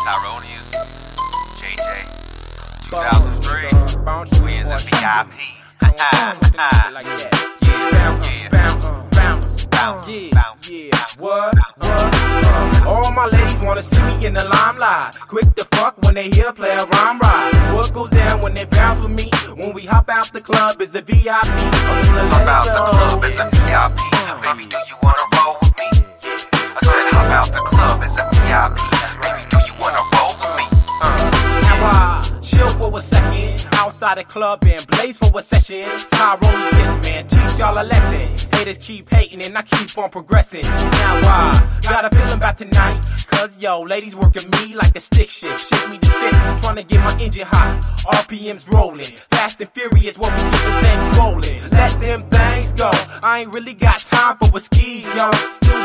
Tyronius, JJ, 2003, we in the VIP. All my ladies wanna see me in the limelight. Quick to fuck when they hear play a rhyme ride. What goes down when they bounce with me? When we hop out the club, it's a VIP. Hop out the club, it's a VIP. Baby, do you wanna roll with me? I said hop out the club, it's a VIP. Baby, do you wanna roll with me? Now I chill for a second, outside the club and blaze for a session. Tyrone kiss, man, teach y'all a lesson. Haters keep hating and I keep on progressing. Now I got a feeling about tonight, cause yo, ladies working me like a stick shift. Shake me to fit, trying to get my engine hot. RPMs rolling, fast and furious, what we get the things swollen. Let them things go, I ain't really got time for a ski, yo. Still